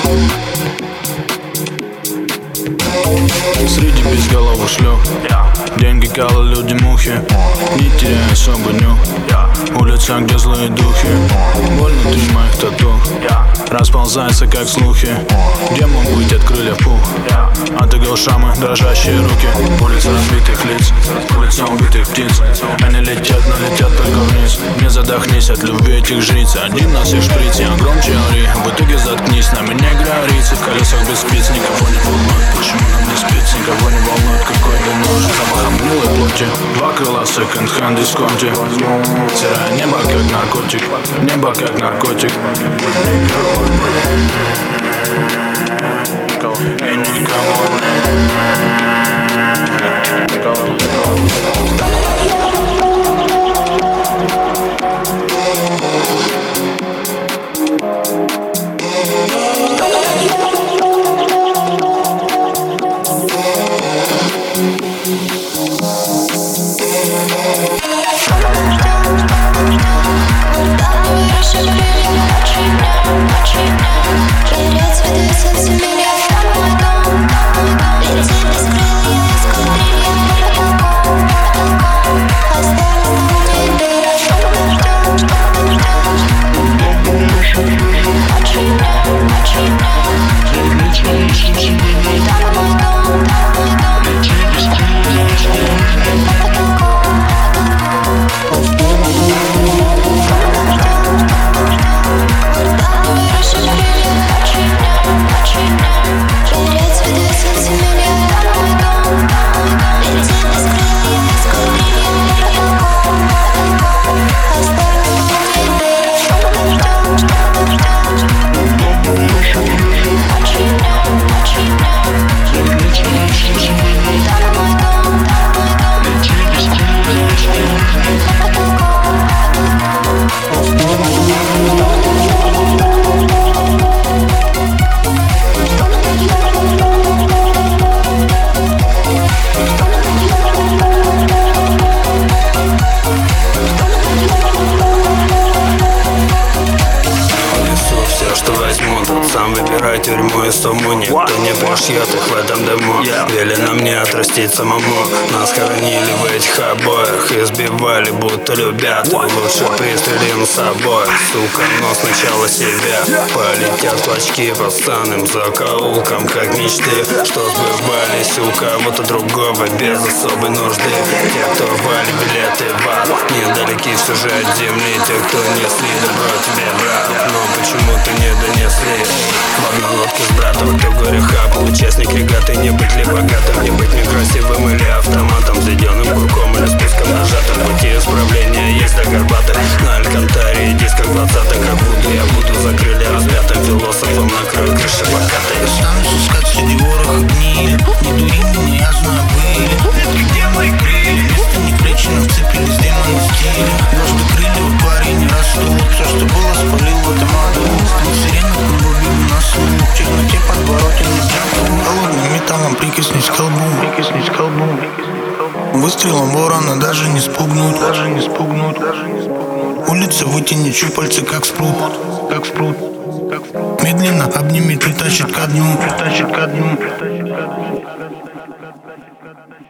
Среди безголовых шлюх деньги, калы, люди, мухи. Не теряй особо нюх. Улица, где злые духи. Боль внутри моих тату расползается, как слухи. Где мог быть от крыльев пух? От игл шамы дрожащие руки. Улица разбитых лиц, улица убитых птиц. Они летят, но летят только вниз. Не задохнись от любви этих жриц. Один на всех шприц, я громче ори. В итоге заткнись, на меня говорится. В колесах без спиц, никого не волнует. Почему нам не спится, никого не волнует. Какой ты нужен, запахом гнилой плоти. Два крыла в секонд-хенд дисконте. Стирая небо как наркотик. Небо как наркотик. И никому. Сам выбирай тюрьму и сумму. Никто не пришьет их в этом дыму. Велено мне отрастить самому. Нас хоронили в этих обоях. Избивали, будто любят. Лучше пристрелим с собой, сука, но сначала себя. Полетят клочки по станным закоулкам, как мечты, что сбывались у кого-то другого без особой нужды. Те, кто вали билеты в ад, недалеки все же от земли. Те, кто несли добро тебе, брат, но почему-то не донесли. В одной лодке с братом, кто греха был участник регаты. Не быть ли богатым, не быть некрасивым или автоматом, заведенным курком или списком нажатым. Пути исправления есть до горбатых. На Алькантаре дисках 20-х, как буду я буду за крылья размятым философом накрою крыши покатой. Останусь искать среди вороха гнили. Не дури меня, я знаю, были ветки, где мои крылья. Место не кречено, вцепились демоны в стиле. Дважды крылья в паре не растут. Все, что было, спалил в этом аду. Стал сиреной, убил на слух. В черноте подбороден не джампу. Холодным металлом прикоснись к колбу. Выстрелом ворона даже не спугнут. Улица вытянет щупальцы, как спрут. Медленно обнимет, притащит ко дну.